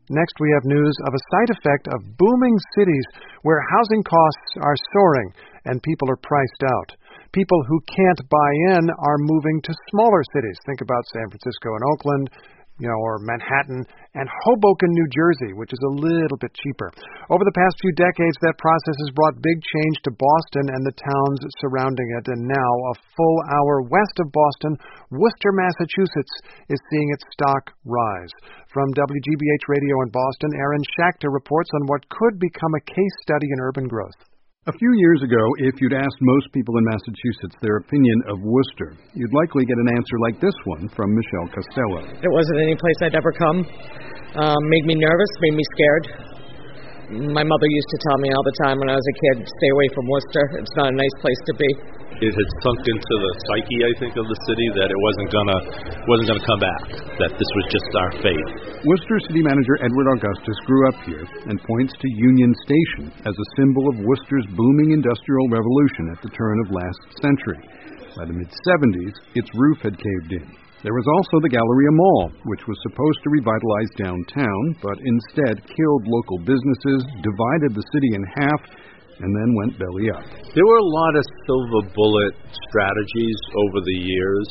Next, we have news of a side effect of booming cities where housing costs are soaring and people are priced out. People who can't buy in are moving to smaller cities. Think about San Francisco and Oakland, or Manhattan, and Hoboken, New Jersey, which is a little bit cheaper. Over the past few decades, that process has brought big change to Boston and the towns surrounding it, and now, a full hour west of Boston, Worcester, Massachusetts, is seeing its stock rise. From WGBH Radio in Boston, Aaron Schachter reports on what could become a case study in urban growth. A few years ago, if you'd asked most people in Massachusetts their opinion of Worcester, you'd likely get an answer like this one from Michelle Costello. It wasn't any place I'd ever come. Made me nervous, made me scared. My mother used to tell me all the time when I was a kid, stay away from Worcester. It's not a nice place to be. It had sunk into the psyche, I think, of the city that it wasn't gonna come back, that this was just our fate. Worcester City Manager Edward Augustus grew up here and points to Union Station as a symbol of Worcester's booming industrial revolution at the turn of last century. By the mid-'70s, its roof had caved in. There was also the Galleria Mall, which was supposed to revitalize downtown, but instead killed local businesses, divided the city in half, and then went belly up. There were a lot of silver bullet strategies over the years.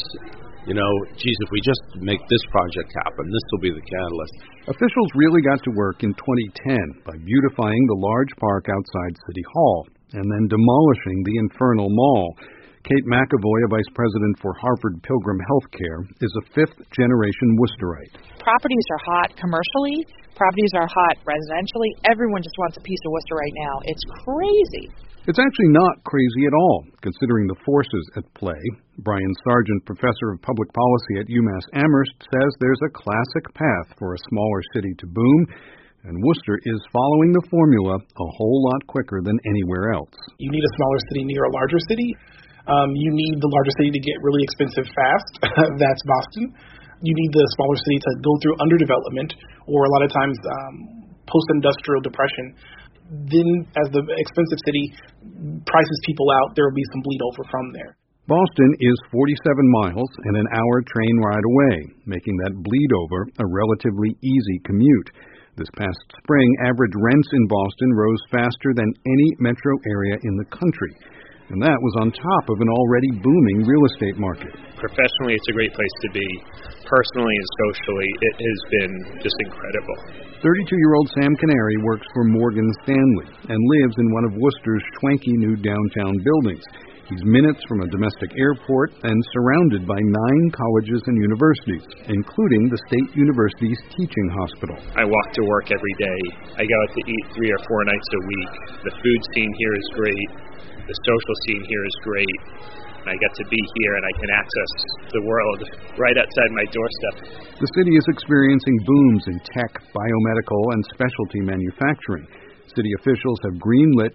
If we just make this project happen, this will be the catalyst. Officials really got to work in 2010 by beautifying the large park outside City Hall, and then demolishing the infernal mall. Kate McAvoy, a vice president for Harvard Pilgrim Healthcare, is a fifth-generation Worcesterite. Properties are hot commercially. Properties are hot residentially. Everyone just wants a piece of Worcester right now. It's crazy. It's actually not crazy at all, considering the forces at play. Brian Sargent, professor of public policy at UMass Amherst, says there's a classic path for a smaller city to boom, and Worcester is following the formula a whole lot quicker than anywhere else. You need a smaller city near a larger city. You need the larger city to get really expensive fast. That's Boston. You need the smaller city to go through underdevelopment or a lot of times post-industrial depression. Then as the expensive city prices people out, there will be some bleed over from there. Boston is 47 miles and an hour train ride away, making that bleed over a relatively easy commute. This past spring, average rents in Boston rose faster than any metro area in the country. And that was on top of an already booming real estate market. Professionally, it's a great place to be. Personally and socially, it has been just incredible. 32-year-old Sam Canary works for Morgan Stanley and lives in one of Worcester's schwanky new downtown buildings. He's minutes from a domestic airport and surrounded by 9 colleges and universities, including the State University's teaching hospital. I walk to work every day. I go out to eat 3 or 4 nights a week. The food scene here is great. The social scene here is great. And I get to be here and I can access the world right outside my doorstep. The city is experiencing booms in tech, biomedical, and specialty manufacturing. City officials have greenlit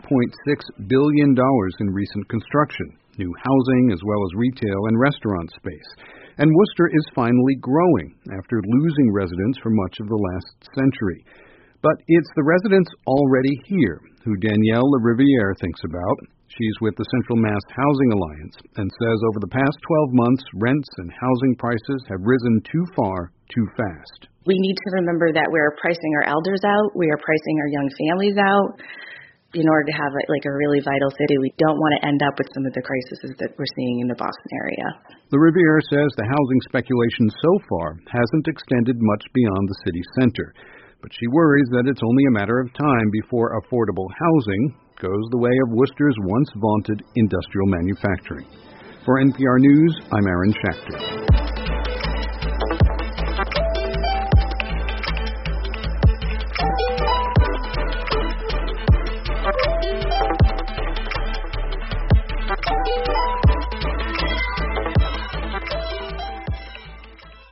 $2.6 billion in recent construction, new housing as well as retail and restaurant space. And Worcester is finally growing after losing residents for much of the last century. But it's the residents already here who Danielle LaRiviere thinks about. She's with the Central Mass Housing Alliance and says over the past 12 months, rents and housing prices have risen too far, too fast. We need to remember that we're pricing our elders out. We are pricing our young families out. In order to have a really vital city, we don't want to end up with some of the crises that we're seeing in the Boston area. LaRiviere says the housing speculation so far hasn't extended much beyond the city center. But she worries that it's only a matter of time before affordable housing goes the way of Worcester's once vaunted industrial manufacturing. For NPR News, I'm Aaron Schachter.